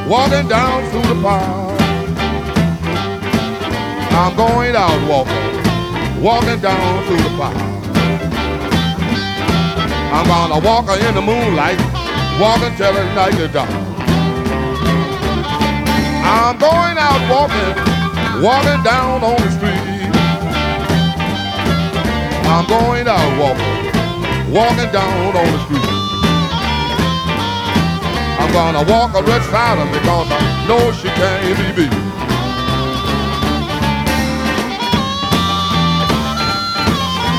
walking down through the park. I'm going out walking down through the park. I'm gonna walk in the moonlight, walking till the night is dark. I'm going out walking down on the street. I'm going out walking down on the street. I'm gonna walk a red silent because I know she can't be beat.